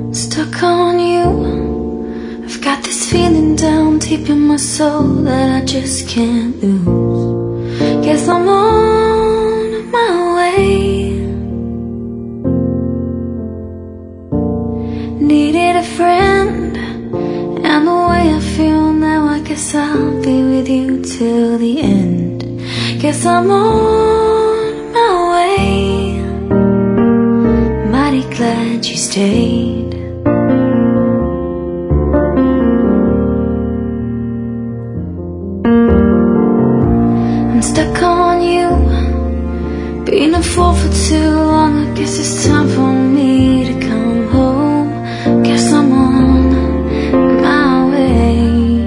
Stuck on you. I've got this feeling down deep in my soul that I just can't lose. Guess I'm on my way. Needed a friend, and the way I feel now, I guess I'll be with you till the end. Guess I'm on my way. Mighty glad you stayed. I'm stuck on you. Been a fool for too long. I guess it's time for me to come home. Guess I'm on my way.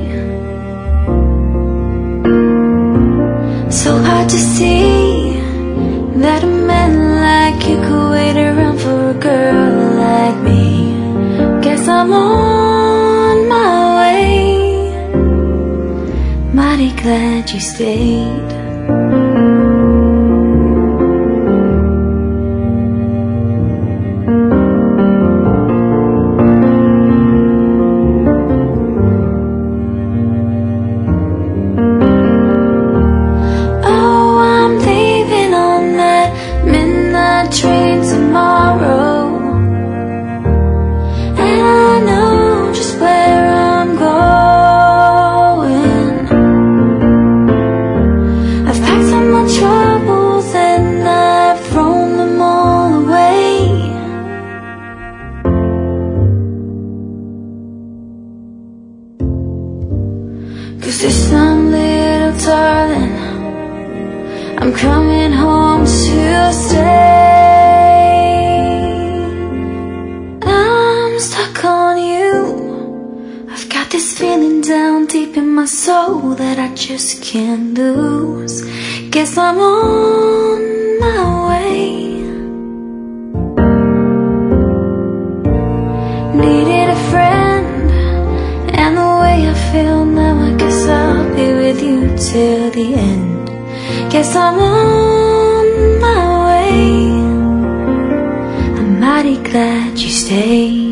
So hard to see that a man like you could wait around for a girl like me. Guess I'm on my way. Mighty glad you stayed. Train tomorrow, and I know just where I'm going. I've packed up my troubles and I've thrown them all away. 'Cause this time, little darling, I'm coming home to stay. Stuck on you. I've got this feeling down deep in my soul that I just can't lose. Guess I'm on my way. Needed a friend, and the way I feel now, I guess I'll be with you till the end. Guess I'm on my way. I'm mighty glad you stayed.